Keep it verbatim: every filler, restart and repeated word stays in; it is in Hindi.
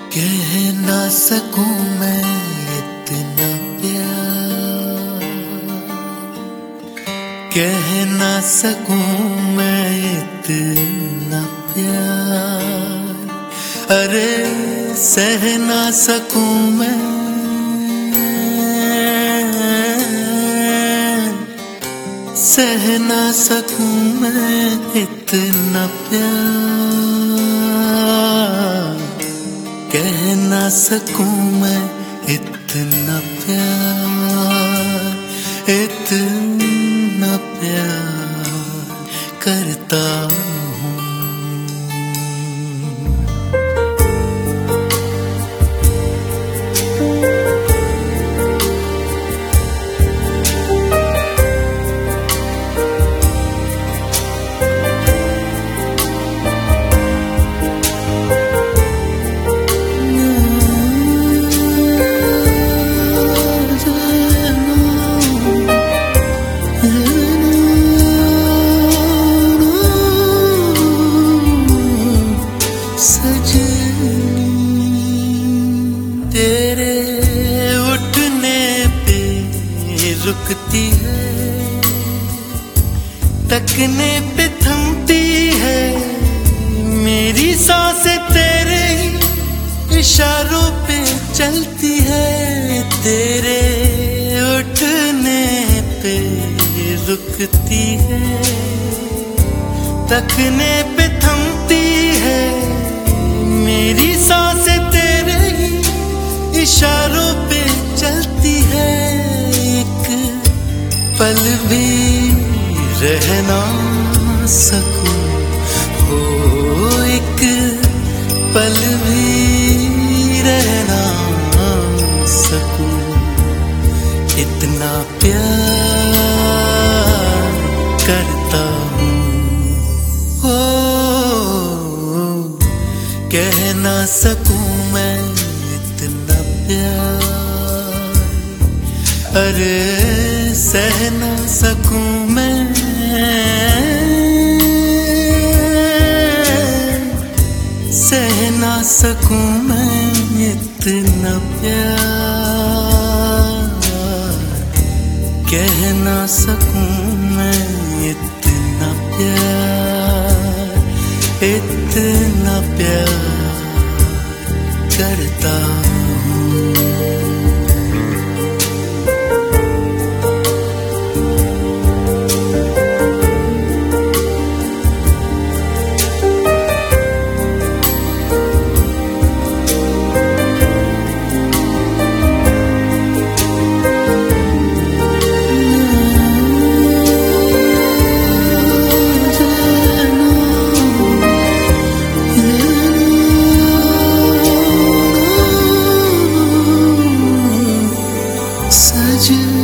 कह ना सकूं मैं इतना प्यार, कह ना सकूं मैं इतना प्यार, अरे सह ना सकूं मैं, सह ना सकूं मैं इतना प्यार, कह ना सकूं मैं इतना प्यार, इतना प्यार करता हूँ। तेरे उठने पे रुकती है, तकने पे थमती है, मेरी सांसें तेरे इशारों पे चलती है। तेरे उठने पे रुकती है, तकने पे थमती है, मेरी सांसें तेरे इशारों पे चलती है। एक पल भी रह ना सकूं, हो एक पल भी रह ना सकूं, इतना प्यार करता हूँ। हो कह ना सकूं मैं इतना प्यार, अरे सह ना सकूं मैं, सह ना सकूं मैं इतना प्यार, कह ना सकूं मैं इतना प्यार, इतना प्यार करता हूँ। You